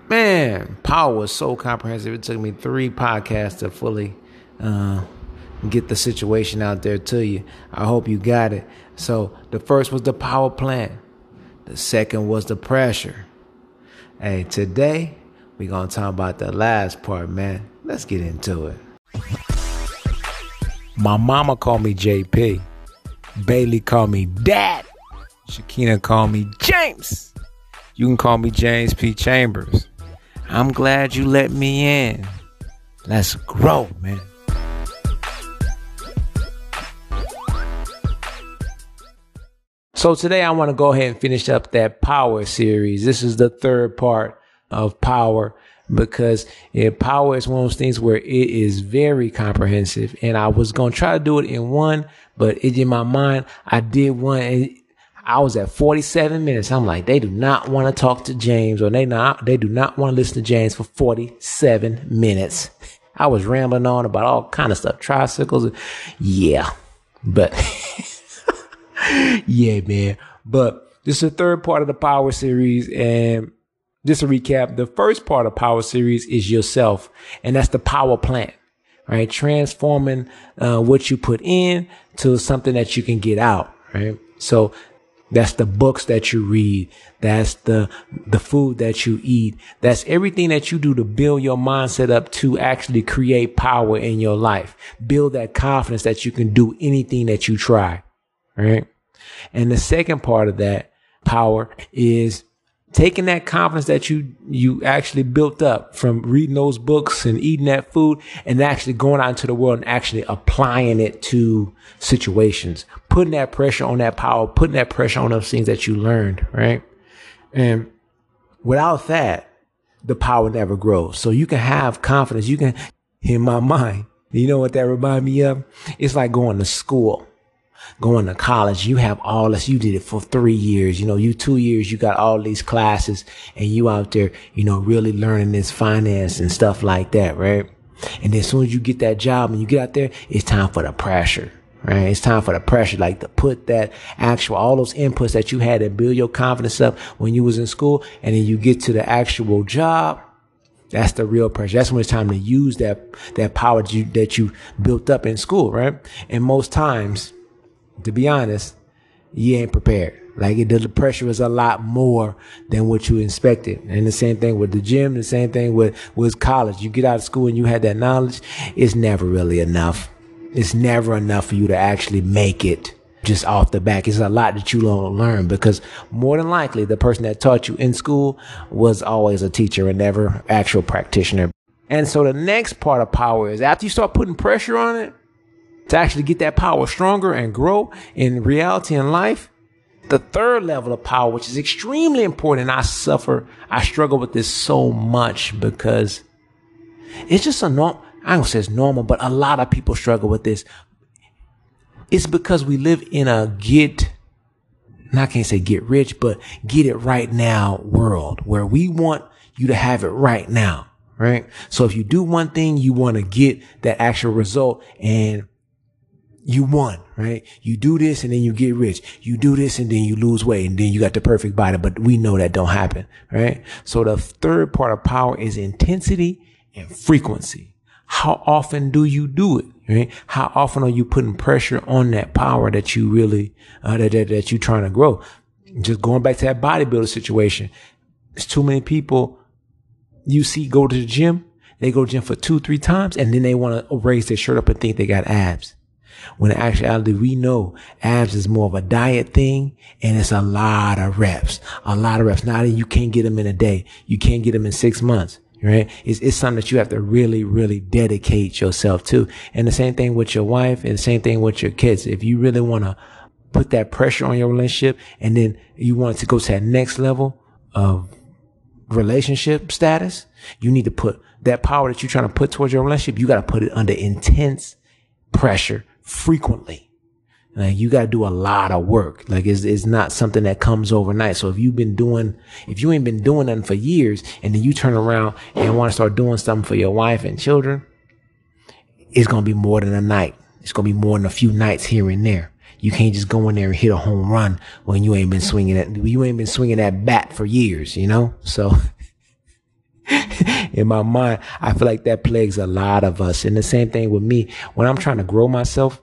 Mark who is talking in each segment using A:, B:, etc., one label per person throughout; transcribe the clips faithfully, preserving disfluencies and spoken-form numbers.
A: Man, power was so comprehensive. It took me three podcasts to fully uh, get the situation out there to you. I hope you got it. So the first was the power plant. The second was the pressure. Hey, today we're going to talk about the last part, man. Let's get into it. My mama called me J P. Bailey called me Dad. Shakina called me James. You can call me James P. Chambers. I'm glad you let me in. Let's grow, man. So today I want to go ahead and finish up that power series. This is the third part of power because yeah, power is one of those things where it is very comprehensive. And I was going to try to do it in one, but it, in my mind, I did one and I was at forty-seven minutes. I'm like, they do not want to talk to James or they not, they do not want to listen to James for forty-seven minutes. I was rambling on about all kind of stuff, tricycles. Yeah, but yeah, man. But this is the third part of the power series. And just to recap, the first part of power series is yourself. And that's the power plant, right? Transforming uh, what you put in to something that you can get out, right? So that's the books that you read. That's the the food that you eat. That's everything that you do to build your mindset up to actually create power in your life. Build that confidence that you can do anything that you try, right? And the second part of that power is taking that confidence that you you actually built up from reading those books and eating that food and actually going out into the world and actually applying it to situations, putting that pressure on that power, putting that pressure on those things that you learned, right? And without that, the power never grows. So you can have confidence. You can, in my mind, you know what that reminds me of? It's like going to school. Going to college, you have all this, you did it for three years, you know, you two years, you got all these classes and you out there, you know, really learning this finance and stuff like that, right? And then as soon as you get that job and you get out there, it's time for the pressure, right? It's time for the pressure, like to put that actual, all those inputs that you had to build your confidence up when you was in school. And then you get to the actual job. That's the real pressure. That's when it's time to use that, that power that you, that you built up in school, right? And most times, to be honest, you ain't prepared. Like it, the pressure is a lot more than what you expected. And the same thing with the gym, the same thing with, with college. You get out of school and you had that knowledge. It's never really enough. It's never enough for you to actually make it just off the back. It's a lot that you don't learn because more than likely the person that taught you in school was always a teacher and never actual practitioner. And so the next part of power is after you start putting pressure on it, to actually get that power stronger and grow in reality in life. The third level of power, which is extremely important, and I suffer, I struggle with this so much because it's just a norm. I don't say it's normal, but a lot of people struggle with this. It's because we live in a get, and I can't say get rich, but get it right now world where we want you to have it right now, right? So if you do one thing, you want to get that actual result and you won, right? You do this and then you get rich. You do this and then you lose weight and then you got the perfect body. But we know that don't happen, right? So the third part of power is intensity and frequency. How often do you do it, right? How often are you putting pressure on that power that you really, uh, that, that, that you're trying to grow? Just going back to that bodybuilder situation. There's too many people you see go to the gym. They go to the gym for two, three times and then they want to raise their shirt up and think they got abs. When in actuality, we know abs is more of a diet thing and it's a lot of reps, a lot of reps. Not that you can't get them in a day. You can't get them in six months, right? It's, it's something that you have to really, really dedicate yourself to. And the same thing with your wife and the same thing with your kids. If you really want to put that pressure on your relationship and then you want to go to that next level of relationship status, you need to put that power that you're trying to put towards your relationship. You got to put it under intense pressure frequently. Like you got to do a lot of work. Like it's, it's not something that comes overnight. So if you've been doing, if you ain't been doing nothing for years and then you turn around and want to start doing something for your wife and children, it's going to be more than a night. It's going to be more than a few nights here and there. You can't just go in there and hit a home run when you ain't been swinging that, you ain't been swinging that bat for years, you know? So in my mind, I feel like that plagues a lot of us. And the same thing with me. When I'm trying to grow myself,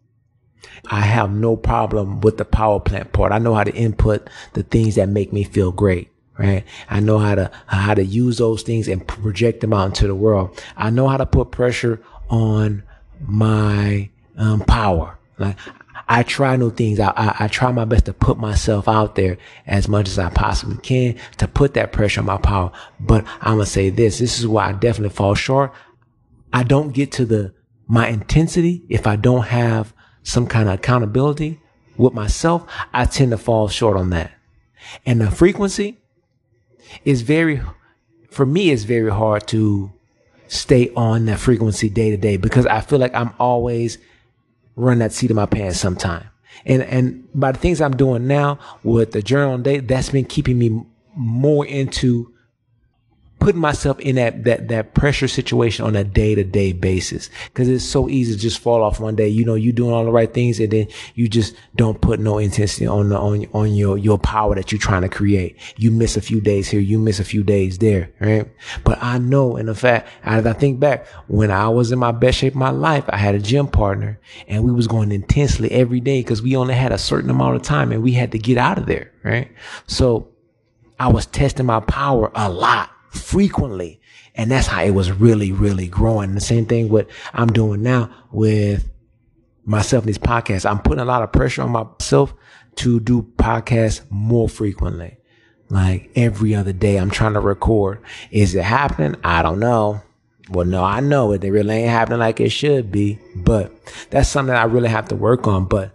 A: I have no problem with the power plant part. I know how to input the things that make me feel great. Right. I know how to, how to use those things and project them out into the world. I know how to put pressure on my um, power. Like I try new things. I, I, I try my best to put myself out there as much as I possibly can to put that pressure on my power. But I'm going to say this, this is why I definitely fall short. I don't get to the, my intensity. If I don't have some kind of accountability with myself, I tend to fall short on that. And the frequency is very, for me, it's very hard to stay on that frequency day to day because I feel like I'm always running that seat of my pants sometime. And, and by the things I'm doing now with the journal day, that's been keeping me more into putting myself in that, that, that pressure situation on a day to day basis. Cause it's so easy to just fall off one day. You know, you doing all the right things and then you just don't put no intensity on the, on, on your, your power that you're trying to create. You miss a few days here. You miss a few days there. Right. But I know, in the fact, as I think back when I was in my best shape of my life, I had a gym partner and we was going intensely every day because we only had a certain amount of time and we had to get out of there. Right. So I was testing my power a lot. Frequently. And that's how it was really, really growing. The same thing what I'm doing now with myself in these podcasts. I'm putting a lot of pressure on myself to do podcasts more frequently. Like every other day I'm trying to record. Is it happening? I don't know. Well, no, I know it. It really ain't happening like it should be. But that's something that I really have to work on. But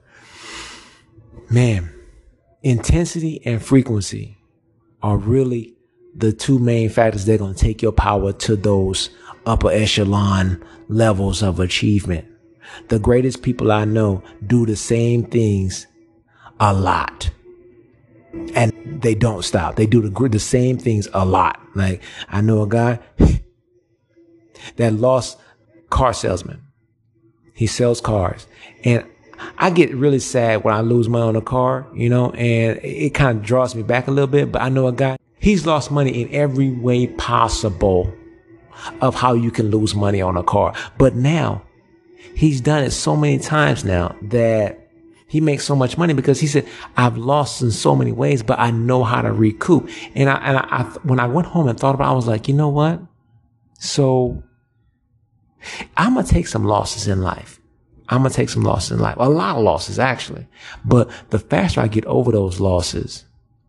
A: man, intensity and frequency are really the two main factors that are going to take your power to those upper echelon levels of achievement. The greatest people I know do the same things a lot and they don't stop. They do the, the same things a lot. Like I know a guy that lost car salesman. He sells cars and I get really sad when I lose money on a car, you know, and it kind of draws me back a little bit. But I know a guy, he's lost money in every way possible of how you can lose money on a car. But now he's done it so many times now that he makes so much money because he said, I've lost in so many ways, but I know how to recoup. And I, and I, I when I went home and thought about it, I was like, you know what? So I'm going to take some losses in life. I'm going to take some losses in life. A lot of losses, actually. But the faster I get over those losses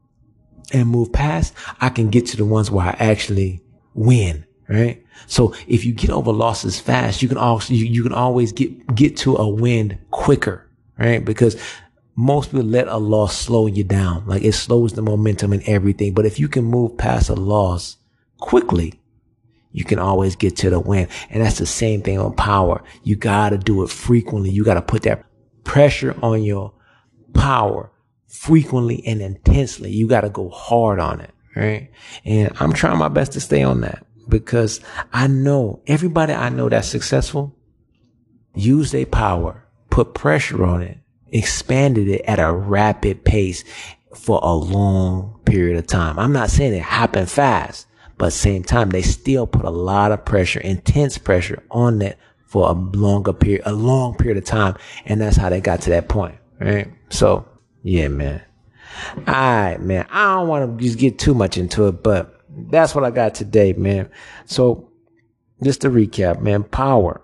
A: and move past, I can get to the ones where I actually win, right? So if you get over losses fast, you can also, you, you can always get, get to a win quicker, right? Because most people let a loss slow you down. Like it slows the momentum and everything. But if you can move past a loss quickly, you can always get to the win. And that's the same thing on power. You got to do it frequently. You got to put that pressure on your power frequently and intensely. You got to go hard on it. Right. And I'm trying my best to stay on that because I know everybody I know that's successful use their power, put pressure on it, expanded it at a rapid pace for a long period of time. I'm not saying it happened fast. But same time, they still put a lot of pressure, intense pressure on that for a longer period, a long period of time. And that's how they got to that point. Right. So, yeah, man. All right, man. I don't want to just get too much into it, but that's what I got today, man. So just to recap, man, power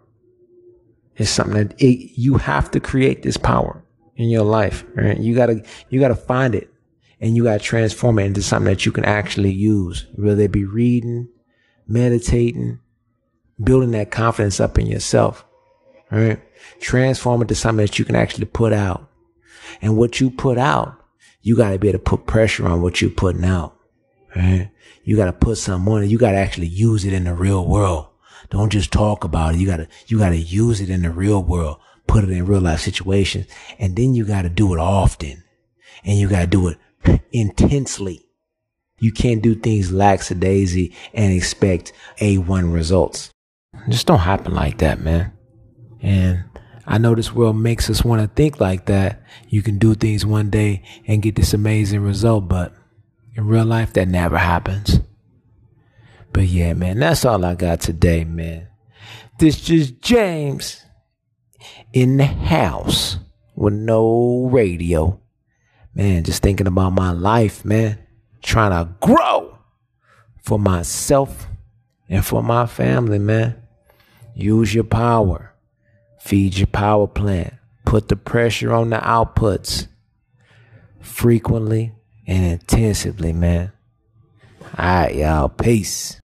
A: is something that it, you have to create this power in your life. Right. You gotta, you gotta find it. And you got to transform it into something that you can actually use, whether it be reading, meditating, building that confidence up in yourself, right? Transform it to something that you can actually put out. And what you put out, you got to be able to put pressure on what you're putting out, right? You got to put some on it. You got to actually use it in the real world. Don't just talk about it. You got to, you got to use it in the real world, put it in real life situations. And then you got to do it often and you got to do it intensely. You can't do things lackadaisy and expect A one results. It just don't happen like that, man. And I know this world makes us want to think like that. You can do things one day and get this amazing result, but in real life, that never happens. But yeah, man, that's all I got today, man. This is James in the house with no radio. Man, just thinking about my life, man. Trying to grow for myself and for my family, man. Use your power. Feed your power plant. Put the pressure on the outputs frequently and intensively, man. All right, y'all. Peace.